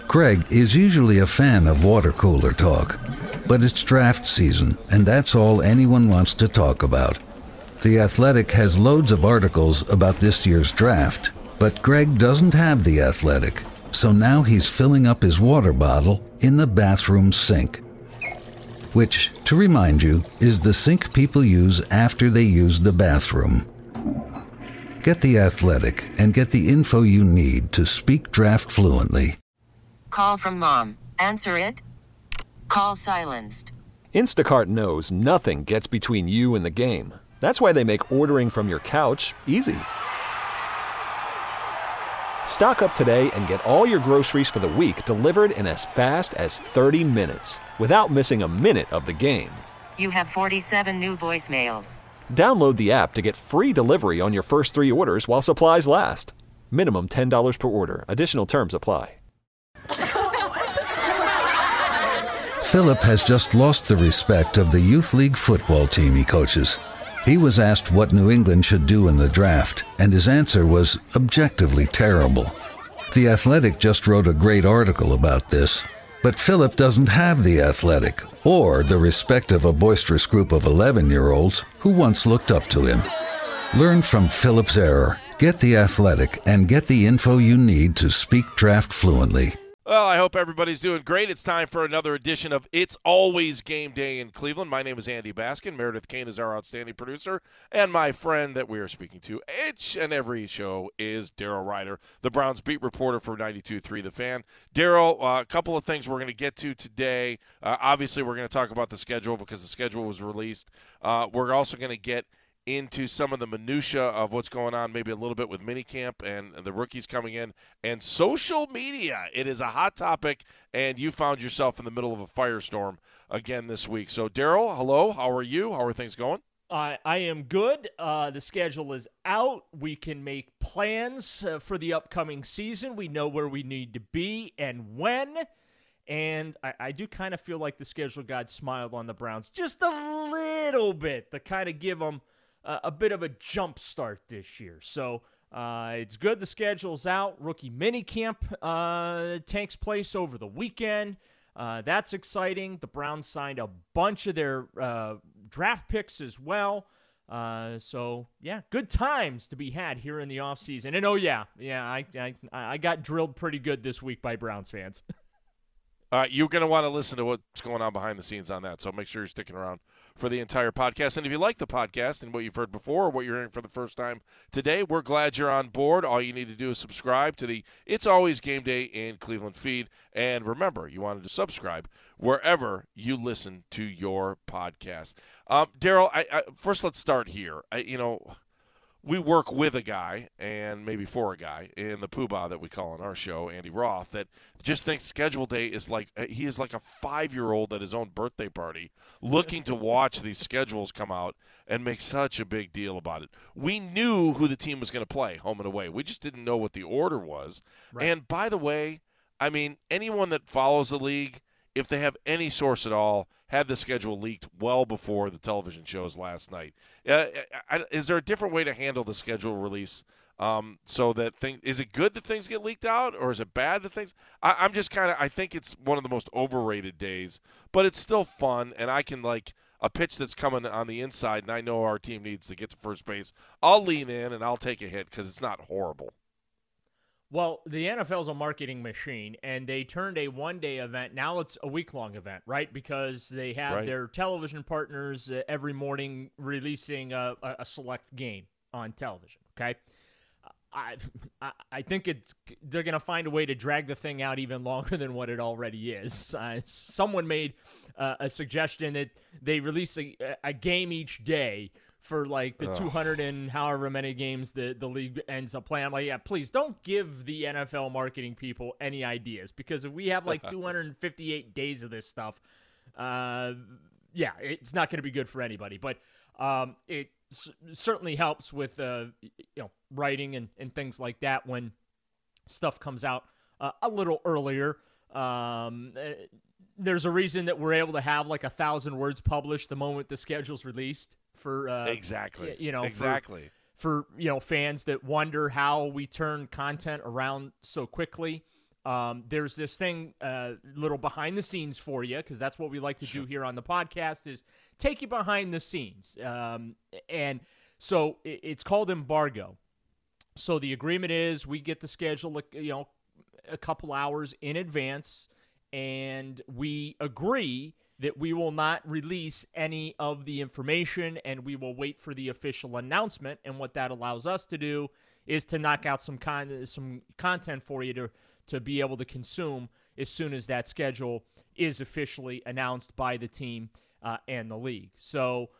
Greg is usually a fan of water cooler talk, but it's draft season, and that's all anyone wants to talk about. The Athletic has loads of articles about this year's draft, but Greg doesn't have The Athletic, so now he's filling up his water bottle in the bathroom sink, which, to remind you, is the sink people use after they use the bathroom. Get The Athletic and get the info you need to speak draft fluently. Call from mom. Answer it. Call silenced. Instacart knows nothing gets between you and the game. That's why they make ordering from your couch easy. Stock up today and get all your groceries for the week delivered in as fast as 30 minutes without missing a minute of the game. You have 47 new voicemails. Download the app to get free delivery on your first 3 orders while supplies last. Minimum $10 per order. Additional terms apply. Philip has just lost the respect of the youth league football team he coaches. He was asked what New England should do in the draft, and his answer was objectively terrible. The Athletic just wrote a great article about this, but Philip doesn't have The Athletic or the respect of a boisterous group of 11-year-olds who once looked up to him. Learn from Philip's error. Get The Athletic and get the info you need to speak draft fluently. Well, I hope everybody's doing great. It's time for another edition of It's Always Game Day in Cleveland. My name is Andy Baskin. Meredith Kane is our outstanding producer. And my friend that we are speaking to each and every show is Daryl Ryder, the Browns beat reporter for 92.3 The Fan. Daryl, a couple of things we're going to get to today. Obviously, we're going to talk about the schedule because the schedule was released. We're also going to get into some of the minutia of what's going on, maybe a little bit with minicamp and the rookies coming in, and social media. It is a hot topic, and you found yourself in the middle of a firestorm again this week. So, Daryl, hello. How are you? How are things going? I am good. The schedule is out. We can make plans for the upcoming season. We know where we need to be and when. And I do kind of feel like the schedule god smiled on the Browns just a little bit to kind of give them a bit of a jump start this year. So it's good the schedule's out. Rookie minicamp takes place over the weekend. That's exciting. The Browns signed a bunch of their draft picks as well. So, yeah, good times to be had here in the offseason. And, I got drilled pretty good this week by Browns fans. You're going to want to listen to what's going on behind the scenes on that, so make sure you're sticking around for the entire podcast. And if you like the podcast and what you've heard before or what you're hearing for the first time today, we're glad you're on board. All you need to do is subscribe to the It's Always Game Day in Cleveland feed. And remember, you wanted to subscribe wherever you listen to your podcast. Daryl, first let's start here. We work with a guy, and maybe for a guy, in the poobah that we call on our show, Andy Roth, that just thinks schedule day is like he is like a 5-year-old at his own birthday party looking to watch these schedules come out and make such a big deal about it. We knew who the team was going to play, home and away. We just didn't know what the order was. Right. And by the way, I mean, anyone that follows the league, if they have any source at all, had the schedule leaked well before the television shows last night. Is there a different way to handle the schedule release so that is it good that things get leaked out, or is it bad that things – I'm just kind of – I think it's one of the most overrated days, but it's still fun, and I can like a pitch that's coming on the inside and I know our team needs to get to first base. I'll lean in and I'll take a hit because it's not horrible. Well, the NFL's a marketing machine, and they turned a one-day event. Now it's a week-long event, right? Because they have their television partners every morning releasing a select game on television, okay? I think they're going to find a way to drag the thing out even longer than what it already is. Someone made a suggestion that they release a game each day for like the 200 and however many games the league ends up playing. I'm like, yeah, please don't give the NFL marketing people any ideas, because if we have like 258 days of this stuff, it's not going to be good for anybody. But it certainly helps with writing and things like that when stuff comes out a little earlier. There's a reason that we're able to have like 1,000 words published the moment the schedule's released. For exactly. For fans that wonder how we turn content around so quickly. There's this thing, little behind the scenes for you, because that's what we like to do here on the podcast, is take you behind the scenes. And so it's called embargo. So the agreement is we get the schedule, a couple hours in advance, and we agree that we will not release any of the information, and we will wait for the official announcement. And what that allows us to do is to knock out some content for you to be able to consume as soon as that schedule is officially announced by the team and the league. So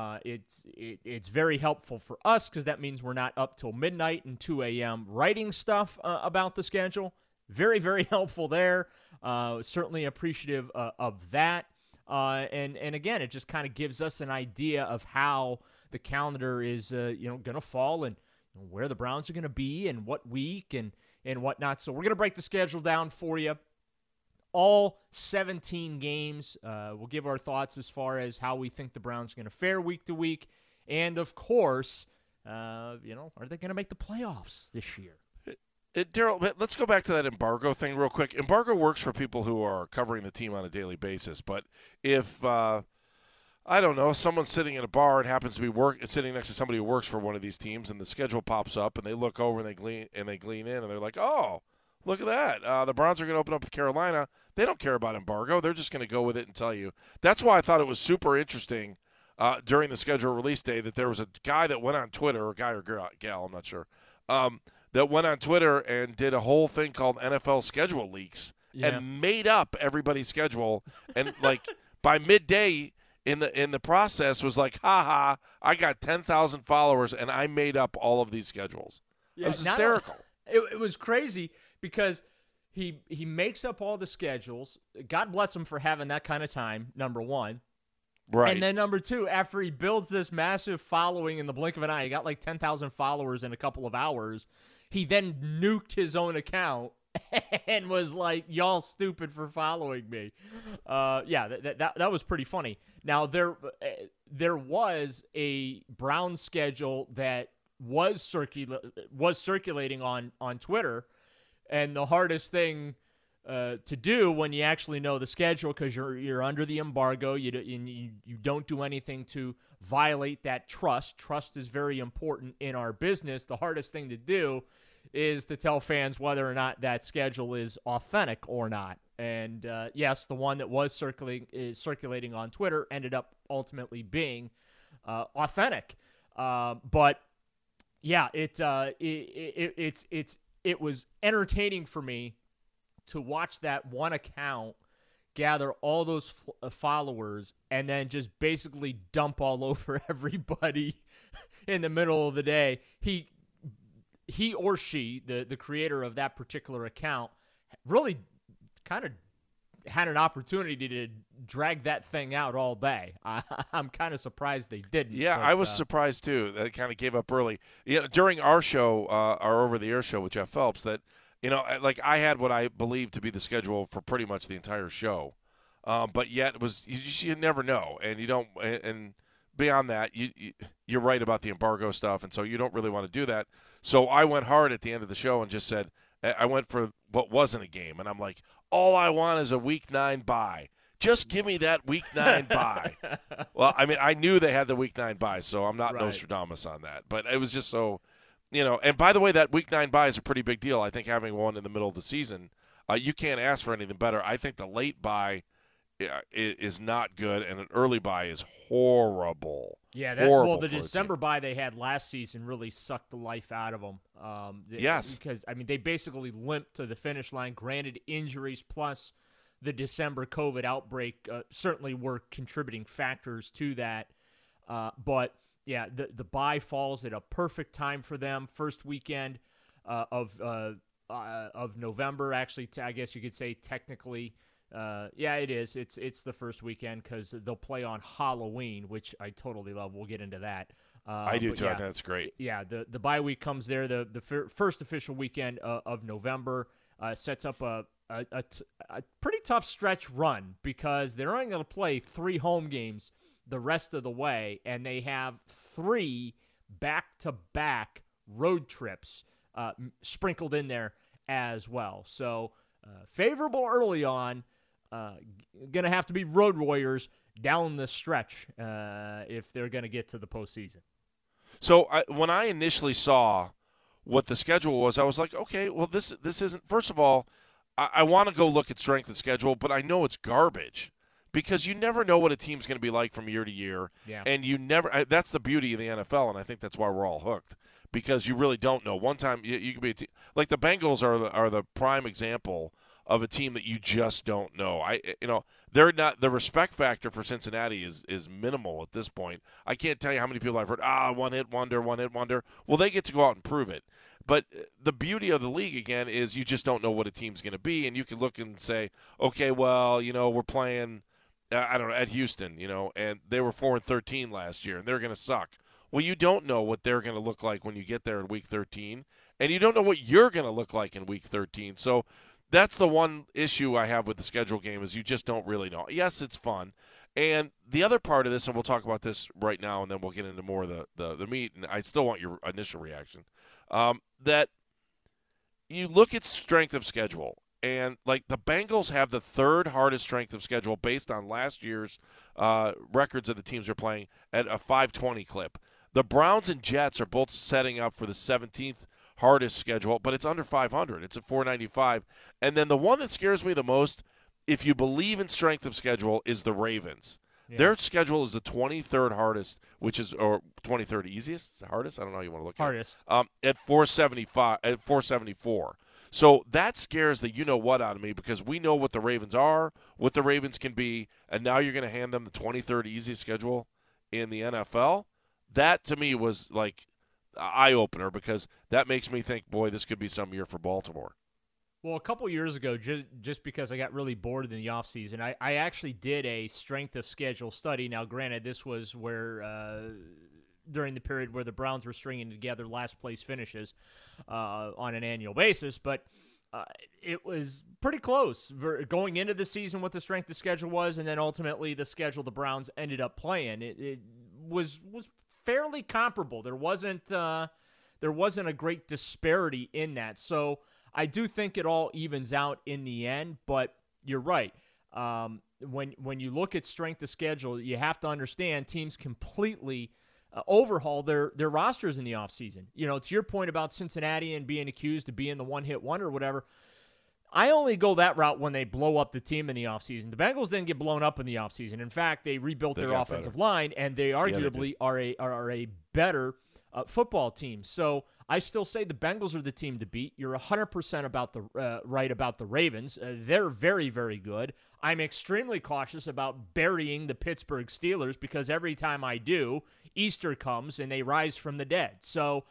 it's very helpful for us, because that means we're not up till midnight and 2 a.m. writing stuff about the schedule. Very, very helpful there. Certainly appreciative of that. And again, it just kind of gives us an idea of how the calendar is going to fall, and where the Browns are going to be and what week and whatnot. So we're going to break the schedule down for you. All 17 games. We'll give our thoughts as far as how we think the Browns are going to fare week to week. And, of course, are they going to make the playoffs this year? Daryl, let's go back to that embargo thing real quick. Embargo works for people who are covering the team on a daily basis. But if, I don't know, someone's sitting in a bar and happens to be sitting next to somebody who works for one of these teams, and the schedule pops up, and they look over and they glean in, and they're like, oh, look at that. The Browns are going to open up with Carolina. They don't care about embargo. They're just going to go with it and tell you. That's why I thought it was super interesting during the schedule release day that there was a guy that went on Twitter, a guy or gal, I'm not sure, that went on Twitter and did a whole thing called NFL schedule leaks and made up everybody's schedule. And, like, by midday in the process was like, ha, I got 10,000 followers, and I made up all of these schedules. Yeah, it was hysterical. It was crazy because he makes up all the schedules. God bless him for having that kind of time, number one. Right. And then number two, after he builds this massive following in the blink of an eye, he got like 10,000 followers in a couple of hours. He then nuked his own account and was like, y'all stupid for following me. That was pretty funny. Now, there was a Browns schedule that was circulating on Twitter, and the hardest thing to do when you actually know the schedule, because you're under the embargo, you don't do anything to violate that trust. Trust is very important in our business. The hardest thing to do is to tell fans whether or not that schedule is authentic or not. And yes, the one that was circulating on Twitter ended up ultimately being authentic. But yeah, it was entertaining for me to watch that one account gather all those followers and then just basically dump all over everybody in the middle of the day. He or she, the creator of that particular account, really kind of had an opportunity to drag that thing out all day. I'm kind of surprised they didn't. Yeah, I was surprised too. That kind of gave up early. During our show, our over-the-air show with Jeff Phelps, that like I had what I believed to be the schedule for pretty much the entire show, but yet it was you never know, and you don't. And beyond that, you're right about the embargo stuff, and so you don't really want to do that. So I went hard at the end of the show and just said I went for what wasn't a game, and I'm like, all I want is a Week 9 bye. Just give me that Week 9 bye. Well, I mean, I knew they had the Week 9 bye, so I'm not Nostradamus on that. But it was just so, and by the way, that Week 9 bye is a pretty big deal. I think having one in the middle of the season, you can't ask for anything better. I think the late bye is not good, and an early bye is horrible. Yeah, horrible. Well, the December bye they had last season really sucked the life out of them. Yes. Because, I mean, they basically limped to the finish line. Granted, injuries plus the December COVID outbreak certainly were contributing factors to that. But, yeah, the bye falls at a perfect time for them. First weekend of November, actually, I guess you could say technically. Yeah, it is. It's the first weekend because they'll play on Halloween, which I totally love. We'll get into that. I do too. Yeah, I think that's great. Yeah, the bye week comes there. The first official weekend of November sets up a pretty tough stretch run because they're only going to play 3 home games the rest of the way, and they have 3 back-to-back road trips sprinkled in there as well. So favorable early on. Going to have to be road warriors down the stretch if they're going to get to the postseason. So when I initially saw what the schedule was, I was like, okay, well, this isn't – first of all, I want to go look at strength of schedule, but I know it's garbage because you never know what a team's going to be like from year to year. Yeah. And you never – that's the beauty of the NFL, and I think that's why we're all hooked because you really don't know. One time you could be a team – like the Bengals are the prime example of a team that you just don't know. They're not – the respect factor for Cincinnati is minimal at this point. I can't tell you how many people I've heard, one-hit wonder. Well, they get to go out and prove it. But the beauty of the league, again, is you just don't know what a team's going to be, and you can look and say, okay, well, we're playing, I don't know, at Houston, and they were 4-13 last year, and they're going to suck. Well, you don't know what they're going to look like when you get there in Week 13, and you don't know what you're going to look like in Week 13. So that's the one issue I have with the schedule game is you just don't really know. Yes, it's fun. And the other part of this, and we'll talk about this right now, and then we'll get into more of the meat, and I still want your initial reaction. That you look at strength of schedule, and like the Bengals have the third hardest strength of schedule based on last year's records of the teams they're playing at a 520 clip. The Browns and Jets are both setting up for the 17th hardest schedule, but it's under 500. It's at 495. And then the one that scares me the most, if you believe in strength of schedule, is the Ravens. Yeah. Their schedule is the 23rd hardest, or 23rd easiest, the hardest. I don't know how you want to look hardest. At 474. So that scares the you-know-what out of me because we know what the Ravens are, what the Ravens can be, and now you're going to hand them the 23rd easiest schedule in the NFL. That, to me, was like an eye-opener because that makes me think, boy, this could be some year for Baltimore. Well, a couple years ago, just because I got really bored in the offseason, I actually did a strength of schedule study. Now, granted, this was where during the period where the Browns were stringing together last-place finishes on an annual basis, but it was pretty close going into the season what the strength of schedule was, and then ultimately the schedule the Browns ended up playing. It was fairly comparable. There wasn't a great disparity in that, so I do think it all evens out in the end, but you're right. When you look at strength of schedule, you have to understand teams completely overhaul their rosters in the offseason. To your point about Cincinnati and being accused of being the one-hit wonder or whatever, I only go that route when they blow up the team in the offseason. The Bengals didn't get blown up in the offseason. In fact, they rebuilt their offensive line, and they arguably are a better football team. So I still say the Bengals are the team to beat. You're 100% about right about the Ravens. They're very, very good. I'm extremely cautious about burying the Pittsburgh Steelers because every time I do, Easter comes and they rise from the dead. So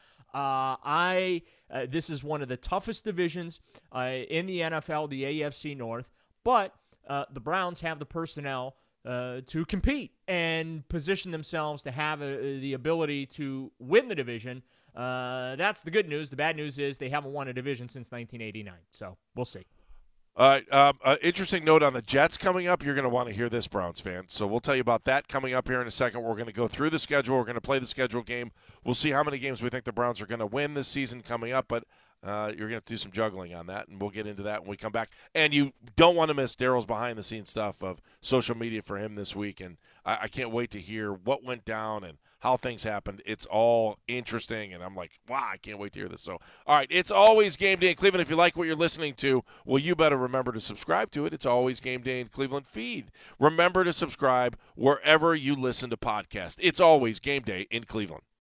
this is one of the toughest divisions in the NFL, the AFC North. But the Browns have the personnel to compete and position themselves to have the ability to win the division. That's the good news. The bad news is they haven't won a division since 1989. So we'll see. Interesting note on the Jets coming up. You're going to want to hear this, Browns fan. So we'll tell you about that coming up here in a second. We're going to go through the schedule. We're going to play the schedule game. We'll see how many games we think the Browns are going to win this season coming up. But you're going to have to do some juggling on that, and we'll get into that when we come back. And you don't want to miss Daryl's behind-the-scenes stuff of social media for him this week. And I can't wait to hear what went down and how things happened. It's all interesting, and I'm like, wow, I can't wait to hear this. So, all right, it's always Game Day in Cleveland. If you like what you're listening to, well, you better remember to subscribe to it. It's always Game Day in Cleveland feed. Remember to subscribe wherever you listen to podcasts. It's always Game Day in Cleveland.